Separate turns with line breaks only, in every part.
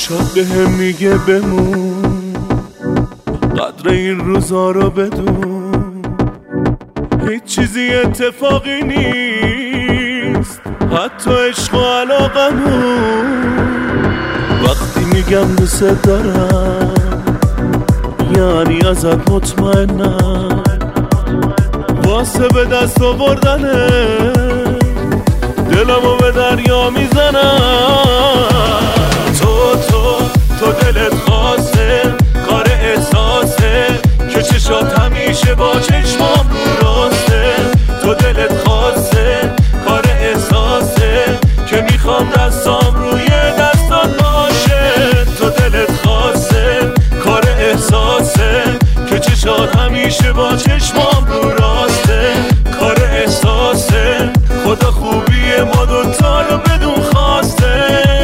چشات بهم میگه بمون، قدر این روزا رو بدون، هیچ چیزی اتفاقی نیست حتی عشق و علاقمون. وقتی میگم دوست دارم یعنی ازت مطمئنم، واسه به دست آوردنه دلمو به دریا میزنم. تو دلت خاصه، کار احساسه که چشات همیشه با چشمام رو راسته. تو دلت خاصه، کار احساسه که میخوام دستام روی دستات باشه. تو دلت خاصه، کار احساسه که چشات همیشه با چشمام رو راسته. کار احساسه، خدا خوبی ما دوتا رو بدون خواسته.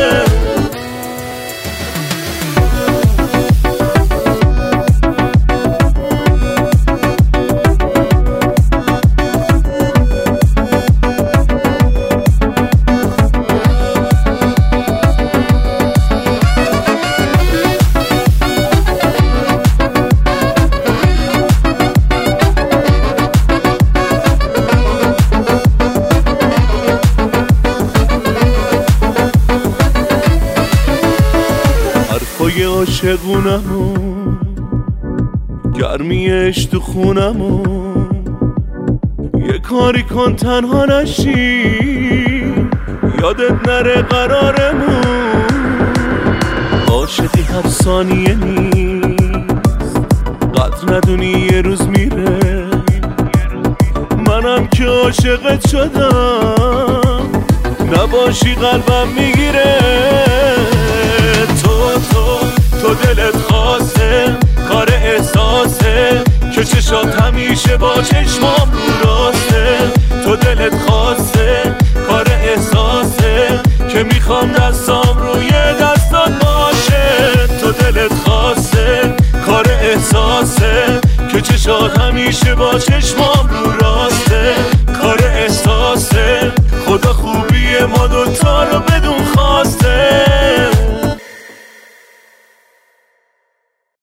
حرفای عاشقونمون، گرمیش تو خونمون، یه کاری کن تنها نشی یادت نره قرارمون. عاشقی هر ثانیه نیست، قدر ندونی یه روز میره. منم که عاشقت شدم، نباشی قلبم میگیره. تو دلت خاصه، کار احساسه که چشات همیشه با چشمام رو راسته. تو دلت خاصه، کار احساسه که میخوام دستام روی دستات باشه. تو دلت خاصه، کار احساسه که چشات همیشه با چشمام رو راسته.